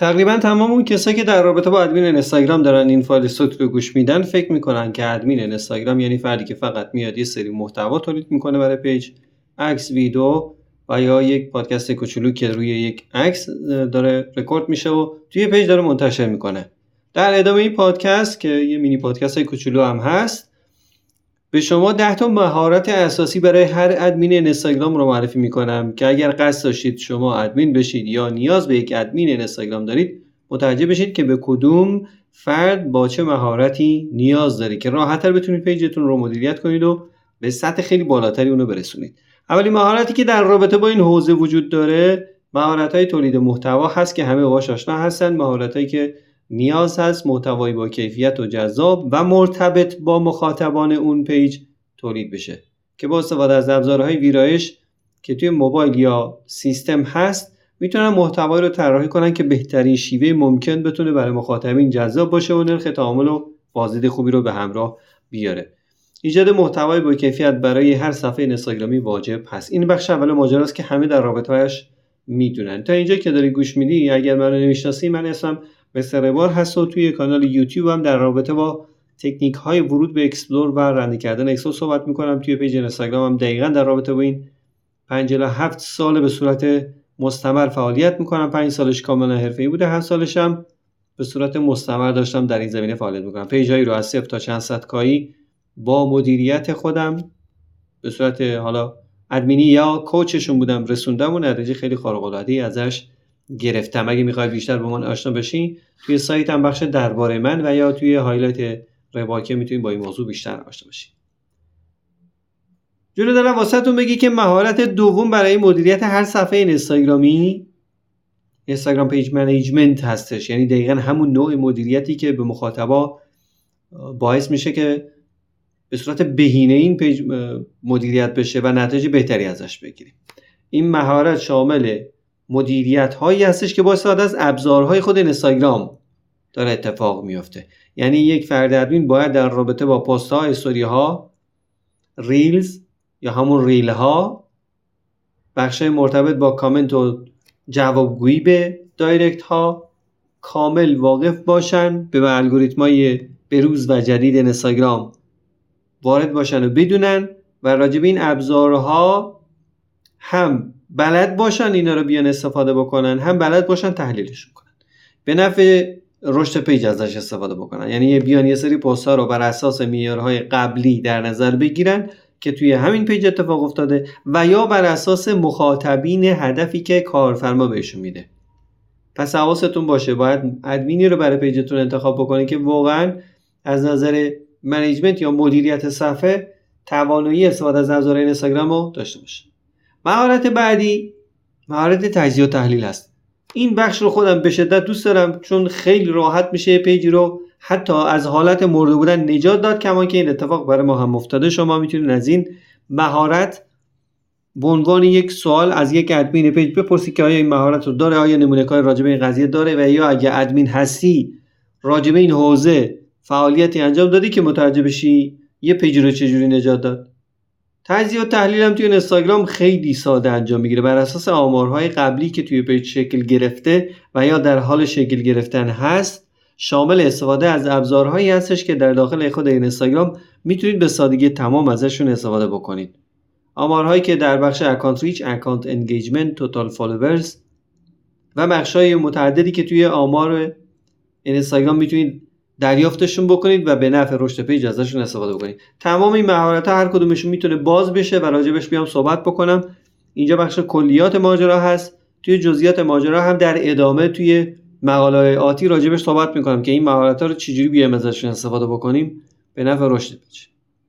تقریبا تمام اون کسایی که در رابطه با ادمین اینستاگرام دارن این فایل صوتی رو گوش میدن فکر میکنن که ادمین اینستاگرام یعنی فردی که فقط میاد یه سری محتوا تولید میکنه برای پیج، عکس، ویدیو و یا یک پادکست کوچولو که روی یک عکس داره رکورد میشه و توی پیج داره منتشر میکنه. در ادامه این پادکست که یه مینی پادکست کوچولو هم هست، به شما 10 تا مهارت اساسی برای هر ادمین اینستاگرام رو معرفی میکنم که اگر قصد داشتید شما ادمین بشید یا نیاز به یک ادمین اینستاگرام دارید، متوجه بشید که به کدوم فرد با چه مهارتی نیاز دارید که راحت‌تر بتونید پیجتون رو مدیریت کنید و به سطح خیلی بالاتری اونو برسونید. اولین مهارتی که در رابطه با این حوزه وجود داره، مهارت‌های تولید محتوا هست که همه باهاش آشنا هستن. مهارتایی که نیاز هست محتوایی با کیفیت و جذاب و مرتبط با مخاطبان اون پیج تولید بشه که با استفاده از ابزارهای ویرایش که توی موبایل یا سیستم هست میتونن محتوایی رو طراحی کنن که بهترین شیوه ممکن بتونه برای مخاطبین جذاب باشه و نرخ تعامل و بازدید خوبی رو به همراه بیاره. ایجاد محتوای با کیفیت برای هر صفحه اینستاگرامی واجب هست. این بخش اول ماجراست که همه در رابطه‌اش میدونن. تا اینجا که داری گوش میدی، اگر منو نمیشناسی، من اسمم مستر ربار هست و توی کانال یوتیوب هم در رابطه با تکنیک های ورود به اکسپلور و رنده کردن اکسو صحبت میکنم. توی پیج اینستاگرام هم دقیقاً در رابطه با این 5 الی 7 سال به صورت مستمر فعالیت میکنم. 5 سالش کاملا حرفه‌ای بوده، 7 سالش هم به صورت مستمر داشتم در این زمینه فعالیت میکنم. پیجایی رو از 0 تا چند صد کایی با مدیریت خودم به صورت حالا ادمینی یا کوچشون بودم رسوندم و نتیجه خیلی خارق العاده ای ازش گرفتم. اگه میخوای بیشتر با من آشنا بشی، توی سایتم بخش درباره من و یا توی هایلایت رباکه میتونید با این موضوع بیشتر آشنا بشی. جلو دارم واسهتون بگی که مهارت دوم برای مدیریت هر صفحه اینستاگرامی اینستاگرام پیج منیجمنت هستش. یعنی دقیقاً همون نوع مدیریتی که به مخاطبا باعث میشه که به صورت بهینه این پیج مدیریت بشه و نتایج بهتری ازش بگیریم. این مهارت شامل مدیریت هایی هستش که با استفاده از ابزارهای خود اینستاگرام داره اتفاق میفته. یعنی یک فرد ادمین باید در رابطه با پست ها، استوری ها، ریلز یا همون ریل ها، بخشای مرتبط با کامنت و جوابگویی به دایرکت ها کامل واقف باشن، به الگوریتمای بروز و جدید اینستاگرام وارد باشن و بدونن و راجع به این ابزارها هم بلد باشن اینا رو بیان استفاده بکنن، هم بلد باشن تحلیلشون کنن، به نفع رشد پیج ازش استفاده بکنن. یعنی بیان یه سری پست ها رو بر اساس معیارهای قبلی در نظر بگیرن که توی همین پیج اتفاق افتاده و یا بر اساس مخاطبین هدفی که کارفرما بهشون میده. پس حواستون باشه، باید ادمینی رو برای پیجتون انتخاب بکنید که واقعا از نظر منیجمنت یا مدیریت صفحه توانایی استفاده از ابزارهای اینستاگرام رو داشته باشه. مهارت بعدی مهارت تجزیه و تحلیل است. این بخش رو خودم به شدت دوست دارم چون خیلی راحت میشه پیجی رو حتی از حالت مرده بودن نجات داد. کما که این اتفاق برای ما هم افتاده. شما میتونید از این مهارت به عنوان یک سوال از یک ادمین پیج بپرسید که آیا این مهارت رو داره، آیا نمونه کاری راجع به این قضیه داره و یا اگه ادمین هستی راجع به این حوزه فعالیتی انجام دادی که متوجه بشی یه پیج رو چجوری نجات داد. تجزیه و تحلیل هم توی اینستاگرام خیلی ساده انجام میگیره بر اساس آمارهای قبلی که توی پیج شکل گرفته و یا در حال شکل گرفتن هست. شامل استفاده از ابزارهایی هستش که در داخل خود اینستاگرام میتونید به سادگی تمام ازشون استفاده بکنید. آمارهایی که در بخش اکانت ریچ، اکانت انگیجمنت، توتال فالوورز و بخشای متعددی که توی آمار اینستاگرام میتونید دریافتشون بکنید و به نفع رشد پیج ازشون استفاده بکنید. تمام این مهارت‌ها هر کدومشون میتونه باز بشه و راجبش بیام صحبت بکنم. اینجا بخش کلیات ماجرا هست. توی جزئیات ماجرا هم در ادامه توی مقاله آتی راجبش صحبت میکنم که این مهارت‌ها رو چجوری بیایم ازشون استفاده بکنیم به نفع رشد پیج.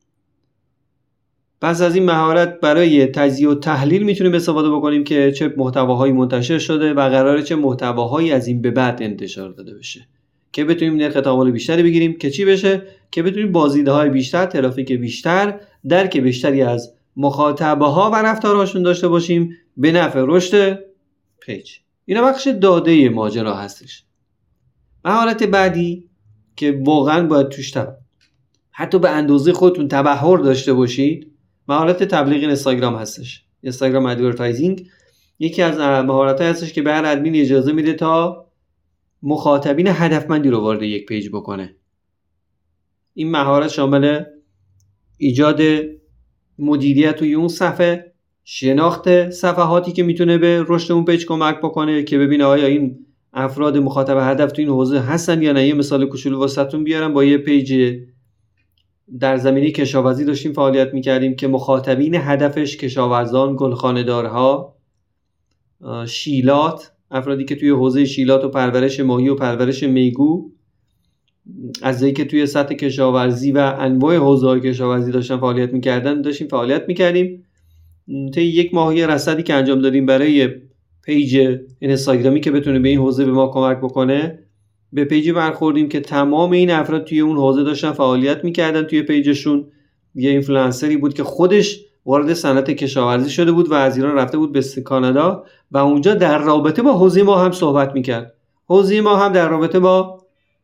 پس از این مهارت برای تجزیه و تحلیل میتونیم استفاده بکنیم که چه محتواهایی منتشر شده و قراره چه محتواهایی از این به بعد انتشار داده بشه که بتونیم نرخ تعامل بیشتری بگیریم که چی بشه؟ که بتونیم بازدیدهای بیشتر، ترافیک بیشتر، درک بیشتری از مخاطبها و رفتارهاشون داشته باشیم به نفع رشد پیج. اینا بخش داده ماجرا هستش. مهارت بعدی که واقعا باید توش حتی به اندازه خودتون تبحر داشته باشید، مهارت تبلیغ اینستاگرام هستش. اینستاگرام ادورتایزینگ یکی از مهارت‌ها هستش که به هر ادمین اجازه میده تا مخاطبین هدفمندی رو وارد یک پیج بکنه. این مهارت شامل ایجاد مدیریت توی اون صفحه، شناخت صفحاتی که میتونه به رشد اون پیج کمک بکنه که ببینه آیا این افراد مخاطب هدف تو این حوزه هستن یا نه. یه مثال کوچولو واسهتون بیارم. با یه پیج در زمینه کشاورزی داشتیم فعالیت میکردیم که مخاطبین هدفش کشاورزان، گلخانه‌دارها، شیلات، افرادی که توی حوزه شیلات و پرورش ماهی و پرورش میگو، عزایی که توی سطح کشاورزی و انواع حوزه‌های کشاورزی داشتن فعالیت میکردن، داشتیم فعالیت میکردیم. طی یک ماهی رصدی که انجام دادیم برای پیج اینستاگرامی که بتونه به این حوزه به ما کمک بکنه، به پیجی برخوردیم که تمام این افراد توی اون حوزه داشتن فعالیت میکردن. توی پیجشون یه اینفلوئنسری بود که خودش وارد صنعت کشاورزی شده بود و از ایران رفته بود به کانادا و اونجا در رابطه با حوزه ما هم صحبت میکرد. حوزه ما هم در رابطه با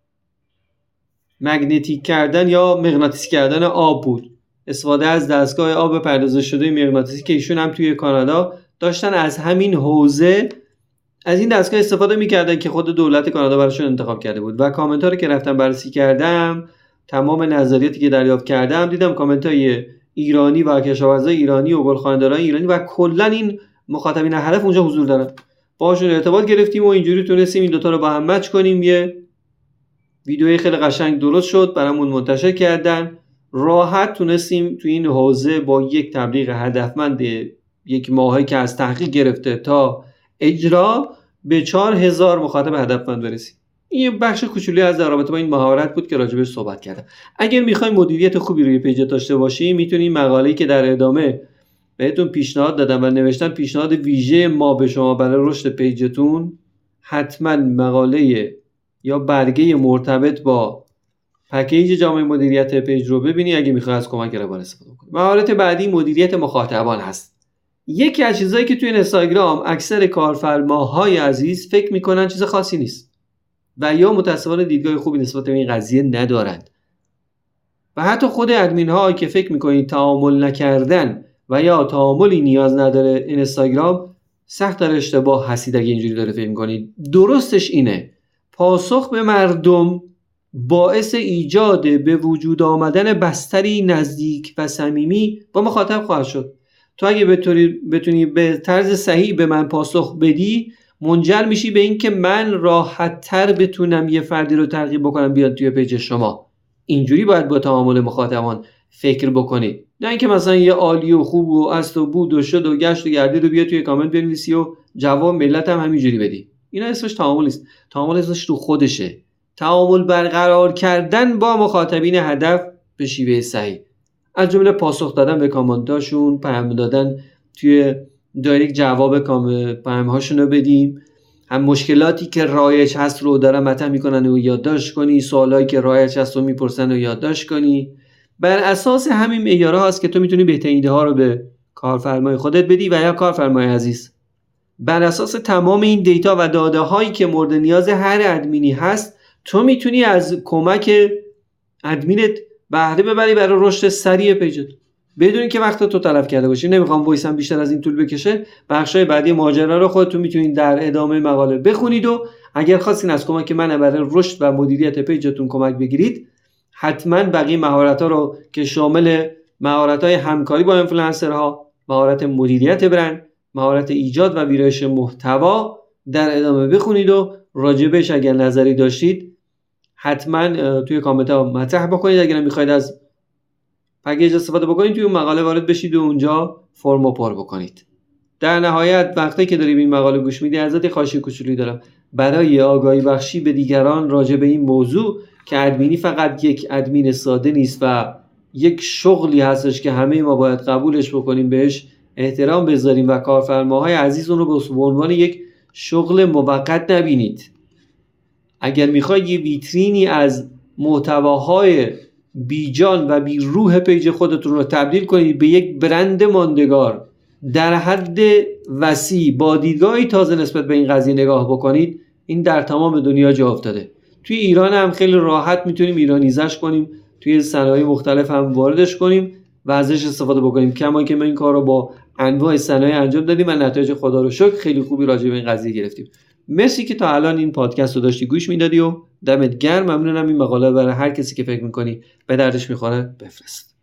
مگنتیک کردن یا مغناطیسی کردن آب بود. استفاده از دستگاه آب پردازش شده مغناطیسی که ایشون هم توی کانادا داشتن از همین حوزه از این دستگاه استفاده میکردن که خود دولت کانادا براشون انتخاب کرده بود. و کامنت ها رو که رفتم بررسی کردم، تمام نظریاتی که دریافت کردم، دیدم کامنت های ایرانی و کشاورزای ایرانی و گلخانه‌دارای ایرانی و کلا این مخاطبین هدف اونجا حضور دارن. باهاشون ارتباط گرفتیم و اینجوری تونستیم این دوتا رو با هم مچ کنیم. یه ویدیوی خیلی قشنگ درست شد، برامون منتشر کردن. راحت تونستیم تو این حوزه با یک تبلیغ هدفمند یک ماهی که از تحقیق گرفته تا اجرا به 4000 مخاطب هدفمند برسیم. این بخش کوچولی از در رابطه با این مهارت بود که راجبش صحبت کردم. اگر میخوایم مدیریت خوبی روی پیج داشته باشیم، میتونیم مقاله‌ای که در ادامه بهتون پیشنهاد دادم و نوشتم پیشنهاد ویژه ما به شما برای رشد پیجتون، حتما مقاله یا برگه مرتبط با پکیج جامعه مدیریت پیج رو ببینی اگه میخوای از کمک روان استفاده کنی. مهارت بعدی مدیریت مخاطبان هست. یکی از چیزایی که توی اینستاگرام اکثر کارفرماهای عزیز فکر میکنن چیز خاصی نیست و یا متأسفانه دیدگاه خوبی نسبت به این قضیه ندارند. و حتی خود ادمین ها که فکر میکنید تعامل نکردن و یا تعاملی نیاز نداره اینستاگرام، سخت در اشتباه هستید اگه اینجوری داره فکر میکنید. درستش اینه، پاسخ به مردم باعث ایجاد به وجود آمدن بستری نزدیک و صمیمی با مخاطب خواهد شد. تو اگه بتونی به طرز صحیح به من پاسخ بدی، منجر میشی به این که من راحت تر بتونم یه فردی رو ترغیب بکنم بیاد توی پیج شما. اینجوری باید با تعامل مخاطبان فکر بکنید، نه اینکه مثلا یه عالی و خوب و است و بود و شد و گشت و گردید و بیا توی کامنت بنویسی و جواب ملت هم همینجوری بدی. اینا اسمش تعامل نیست. تعامل اسمش تو خودشه. تعامل برقرار کردن با مخاطبین هدف به شیوه صحیح، از جمله پاسخ دادن به کامنتاشون، پیام دادن توی دایرکت، جواب پیام‌هاشون رو بدیم، هم مشکلاتی که رایج هست رو دارن مطرح میکنن و یادداشت کنی، سوالایی که رایج هست رو میپرسن و یادداشت کنی. بر اساس همین معیارها هست که تو میتونی بهترین ایده ها رو به کارفرمای خودت بدی و یا کارفرمای عزیز. بر اساس تمام این دیتا و داده هایی که مورد نیاز هر ادمینی هست، تو میتونی از کمک ادمینت بهره ببری برای رشد سریع پیجت بدون اینکه وقت تو تلف کرده باشی. نمیخوام وایسم بیشتر از این طول بکشه. بخشای بعدی ماجرا رو خودتون میتونید در ادامه مقاله بخونید و اگر خواستین از کمک من برای رشد و مدیریت پیجتون کمک بگیرید، حتما بقیه مهارت‌ها رو که شامل مهارت‌های همکاری با اینفلوئنسرها، مهارت مدیریت برند، مهارت ایجاد و ویرایش محتوا در ادامه بخونید و راجبش اگر نظری داشتید حتما توی کامنت ها مطرح بکنید. اگر میخواید از پکیج استفاده بکنید توی اون مقاله وارد بشید و اونجا فرمو پر بکنید. در نهایت وقتی که داری به این مقاله گوش میدی، ازت خواهش کوچولی دارم برای آگاهی بخشی به دیگران راجع به این موضوع که ادمینی فقط یک ادمین ساده نیست و یک شغلی هستش که همه ما باید قبولش بکنیم، بهش احترام بذاریم و کارفرماهای عزیز اون رو به عنوان یک شغل موقت نبینید. اگر میخواید یه ویترینی از محتواهای بیجان و بی روح پیج خودتون رو تبدیل کنید به یک برند ماندگار در حد وسیع با دیدگاهی تازه نسبت به این قضیه نگاه بکنید، این در تمام دنیا جا افتاده. توی ایران هم خیلی راحت میتونیم ایرانیزش کنیم، توی صنایع مختلف هم واردش کنیم و ازش استفاده بکنیم. کما که ما این کار رو با انواع صنایع انجام دادیم و نتایج خدا رو شکر خیلی خوبی راجع به این قضیه گرفتیم. مرسی که تا الان این پادکست رو داشتی گوش میدادی و دمت گرم. ممنونم. این مقاله برای هر کسی که فکر میکنی به دردش میخوره بفرست.